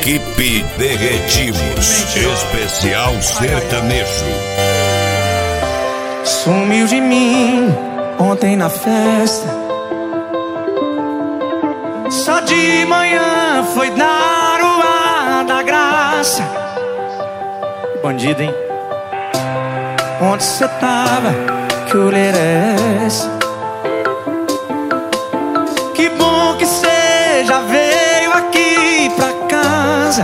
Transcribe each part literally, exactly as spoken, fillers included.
Equipe Derretimos, especial sertanejo. Sumiu de mim ontem na festa. Só de manhã foi dar o ar da graça. Bandido, hein? Onde cê tava? Que olheira é essa? Que bom que cê já veio aqui pra casa,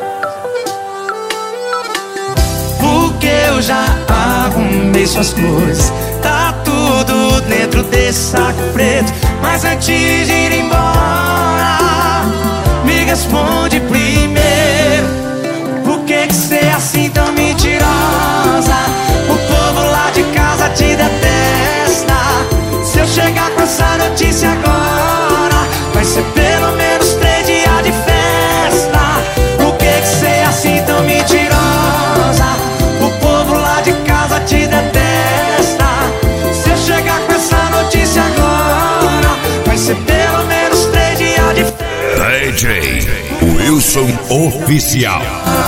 porque eu já arrumei suas coisas. Tá tudo dentro desse saco preto. Mas antes de ir embora, me responde primeiro: por que que cê é assim tão mentirosa? O povo lá de casa te detesta. Se eu chegar com essa notícia agora, vai ser pelo menos três dias de festa. Por que que cê é assim tão mentirosa? O povo lá de casa te detesta. Se eu chegar com essa notícia agora, vai ser pelo menos três dias de festa. D J Wilson Oficial.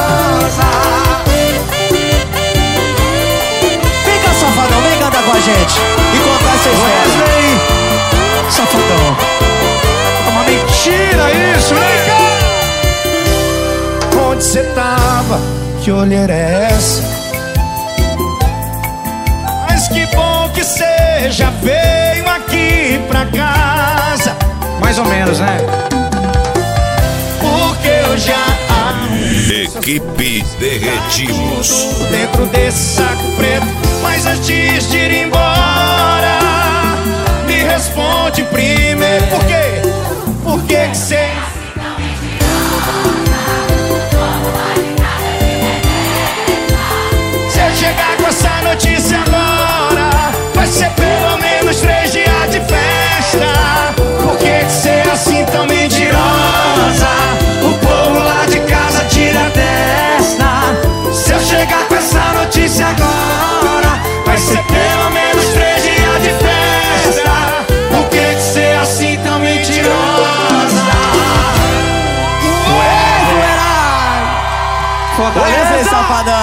Vem cá, safadão, vem cantar com a gente e contar essa história. Wesley, safadão. É uma mentira isso, vem cá. Onde cê tava? Que olheira é essa? Mas que bom que cê já veio aqui pra casa. Mais ou menos, né? Porque eu já Equipe Derretimos. dentro desse saco preto. Mas antes de ir embora, me responde primeiro: por quê? Por que que cê... Se eu chegar com essa notícia agora, vai ser pelo menos três dias de festa. Por que que cê é assim tão mentirosa? O povo lá de casa tira desta. Se eu chegar com essa notícia agora, vai ser pelo menos três dias de festa. Por que que cê é assim tão mentirosa? Fortaleza, safadão.